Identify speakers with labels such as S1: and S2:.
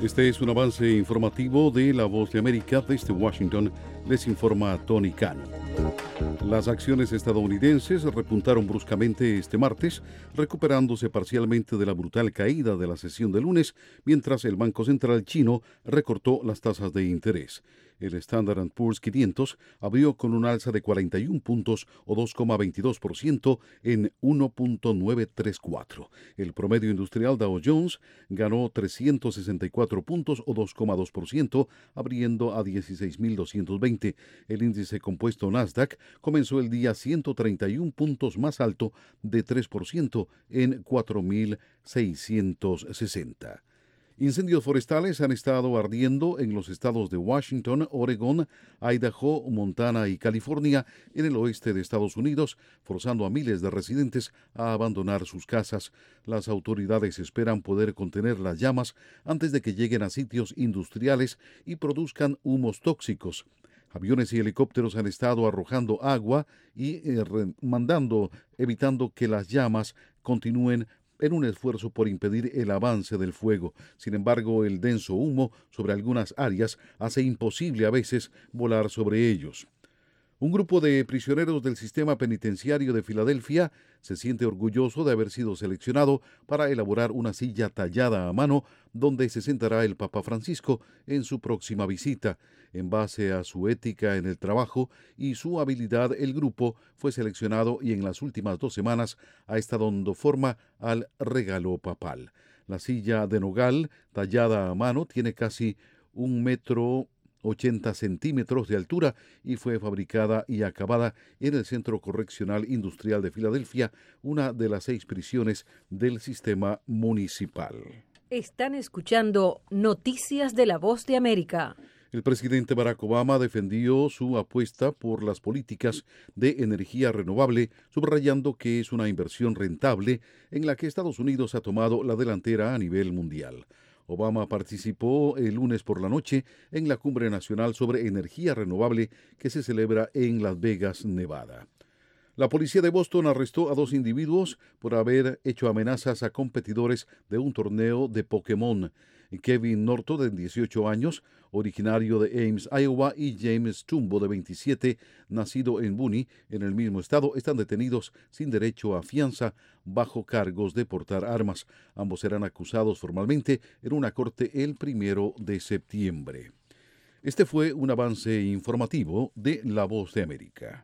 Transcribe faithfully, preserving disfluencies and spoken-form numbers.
S1: Este es un avance informativo de La Voz de América. Desde Washington les informa Tony Cano. Las acciones estadounidenses repuntaron bruscamente este martes, recuperándose parcialmente de la brutal caída de la sesión de lunes, mientras el Banco Central chino recortó las tasas de interés. El Standard and Poor's quinientos abrió con un alza de cuarenta y un puntos o dos coma veintidós por ciento en uno punto novecientos treinta y cuatro. El promedio industrial Dow Jones ganó trescientos sesenta y cuatro puntos o dos coma dos por ciento, abriendo a dieciséis mil doscientos veinte. El índice compuesto Nasdaq comenzó el día ciento treinta y un puntos más alto de tres por ciento en cuatro mil seiscientos sesenta. Incendios forestales han estado ardiendo en los estados de Washington, Oregón, Idaho, Montana y California, en el oeste de Estados Unidos, forzando a miles de residentes a abandonar sus casas. Las autoridades esperan poder contener las llamas antes de que lleguen a sitios industriales y produzcan humos tóxicos. Aviones y helicópteros han estado arrojando agua y eh, mandando, evitando que las llamas continúen en un esfuerzo por impedir el avance del fuego. Sin embargo, el denso humo sobre algunas áreas hace imposible a veces volar sobre ellos. Un grupo de prisioneros del sistema penitenciario de Filadelfia se siente orgulloso de haber sido seleccionado para elaborar una silla tallada a mano donde se sentará el Papa Francisco en su próxima visita. En base a su ética en el trabajo y su habilidad, el grupo fue seleccionado y en las últimas dos semanas ha estado dando forma al regalo papal. La silla de nogal, tallada a mano, tiene casi un metro ochenta centímetros de altura y fue fabricada y acabada en el Centro Correccional Industrial de Filadelfia, una de las seis prisiones del sistema municipal.
S2: Están escuchando Noticias de La Voz de América.
S1: El presidente Barack Obama defendió su apuesta por las políticas de energía renovable, subrayando que es una inversión rentable en la que Estados Unidos ha tomado la delantera a nivel mundial. Obama participó el lunes por la noche en la Cumbre Nacional sobre Energía Renovable que se celebra en Las Vegas, Nevada. La policía de Boston arrestó a dos individuos por haber hecho amenazas a competidores de un torneo de Pokémon. Kevin Norton, de dieciocho años, originario de Ames, Iowa, y James Tumbo, de veintisiete, nacido en Boone, en el mismo estado, están detenidos sin derecho a fianza bajo cargos de portar armas. Ambos serán acusados formalmente en una corte el primero de septiembre. Este fue un avance informativo de La Voz de América.